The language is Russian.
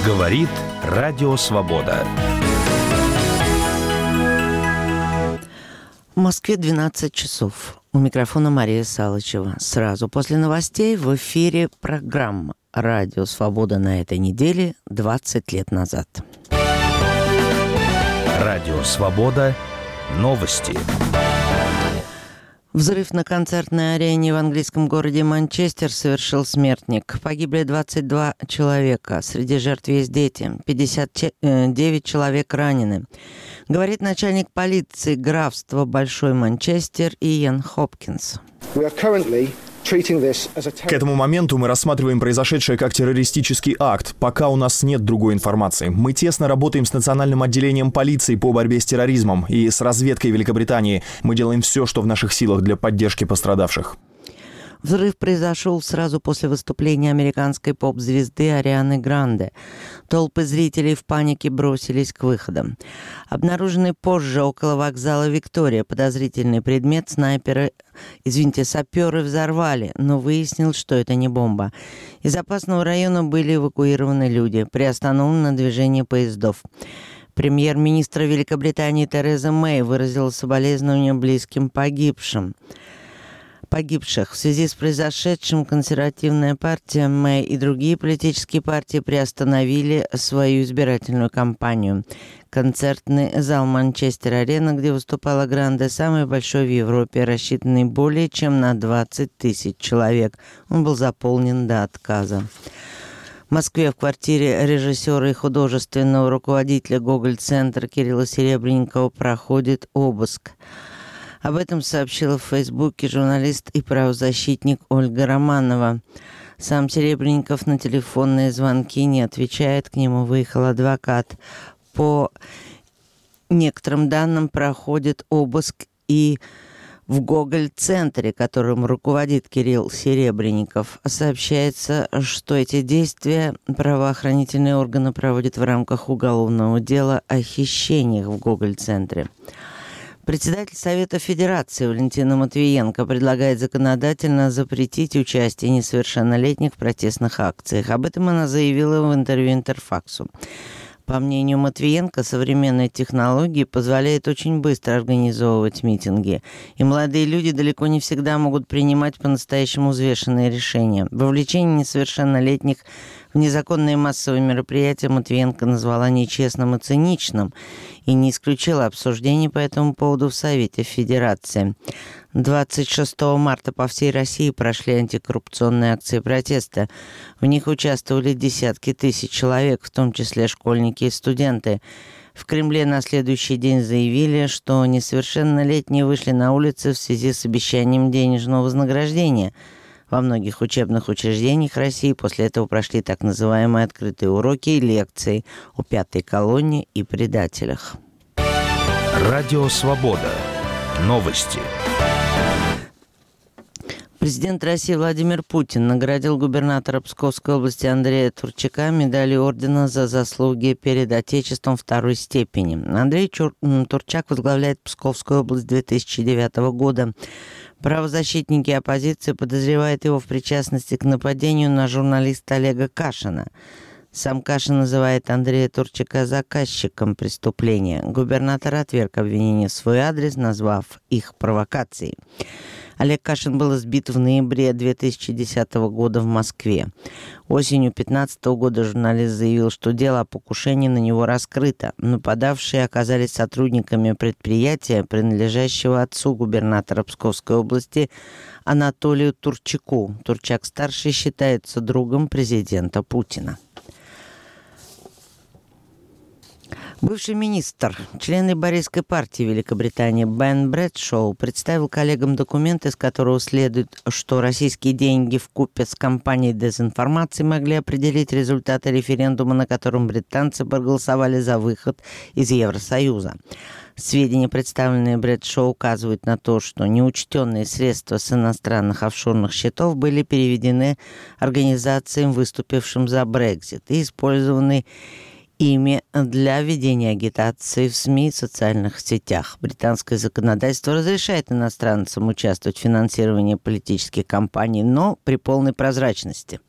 Говорит Радио Свобода. В Москве 12 часов. У микрофона Мария Салычева. Сразу после новостей в эфире программа «Радио Свобода» на этой неделе 20 лет назад. Радио Свобода. Новости. Взрыв на концертной арене в английском городе Манчестер совершил смертник. Погибли 22 человека. Среди жертв есть дети. 59 человек ранены. Говорит начальник полиции графства Большой Манчестер Иэн Хопкинс. К этому моменту мы рассматриваем произошедшее как террористический акт, пока у нас нет другой информации. Мы тесно работаем с национальным отделением полиции по борьбе с терроризмом и с разведкой Великобритании. Мы делаем все, что в наших силах для поддержки пострадавших. Взрыв произошел сразу после выступления американской поп-звезды Арианы Гранде. Толпы зрителей в панике бросились к выходам. Обнаруженный позже около вокзала Виктория подозрительный предмет саперы взорвали, но выяснилось, что это не бомба. Из опасного района были эвакуированы люди, приостановлено движение поездов. Премьер-министр Великобритании Тереза Мэй выразила соболезнования близким погибших. В связи с произошедшим консервативная партия Мэй и другие политические партии приостановили свою избирательную кампанию. Концертный зал Манчестер-Арена, где выступала Гранде, самый большой в Европе, рассчитанный более чем на 20 тысяч человек. Он был заполнен до отказа. В Москве в квартире режиссера и художественного руководителя Гоголь-центра Кирилла Серебренникова проходит обыск. Об этом сообщила в Фейсбуке журналист и правозащитник Ольга Романова. Сам Серебренников на телефонные звонки не отвечает, к нему выехал адвокат. По некоторым данным проходит обыск и в Гоголь-центре, которым руководит Кирилл Серебренников. Сообщается, что эти действия правоохранительные органы проводят в рамках уголовного дела о хищениях в Гоголь-центре. Председатель Совета Федерации Валентина Матвиенко предлагает законодательно запретить участие несовершеннолетних в протестных акциях. Об этом она заявила в интервью Интерфаксу. По мнению Матвиенко, современные технологии позволяют очень быстро организовывать митинги, и молодые люди далеко не всегда могут принимать по-настоящему взвешенные решения. Вовлечение несовершеннолетних в незаконные массовые мероприятия Матвиенко назвала нечестным и циничным и не исключила обсуждений по этому поводу в Совете Федерации. 26 марта по всей России прошли антикоррупционные акции протеста. В них участвовали десятки тысяч человек, в том числе школьники и студенты. В Кремле на следующий день заявили, что несовершеннолетние вышли на улицы в связи с обещанием денежного вознаграждения. Во многих учебных учреждениях России после этого прошли так называемые открытые уроки и лекции о пятой колонне и предателях. Радио Свобода. Новости. Президент России Владимир Путин наградил губернатора Псковской области Андрея Турчака медалью ордена за заслуги перед Отечеством второй степени. Андрей Турчак возглавляет Псковскую область 2009 года. Правозащитники оппозиции подозревают его в причастности к нападению на журналиста Олега Кашина. Сам Кашин называет Андрея Турчака заказчиком преступления. Губернатор отверг обвинения в свой адрес, назвав их провокацией. Олег Кашин был избит в ноябре 2010 года в Москве. Осенью 2015 года журналист заявил, что дело о покушении на него раскрыто. Нападавшие оказались сотрудниками предприятия, принадлежащего отцу губернатора Псковской области Анатолию Турчаку. Турчак-старший считается другом президента Путина. Бывший министр, член лейбористской партии Великобритании Бен Брэдшоу представил коллегам документ, из которого следует, что российские деньги вкупе с кампанией дезинформации могли определить результаты референдума, на котором британцы проголосовали за выход из Евросоюза. Сведения, представленные Брэдшоу, указывают на то, что неучтенные средства с иностранных офшорных счетов были переведены организациям, выступившим за Брексит, и использованы ими для ведения агитации в СМИ и социальных сетях. Британское законодательство разрешает иностранцам участвовать в финансировании политических кампаний, но при полной прозрачности.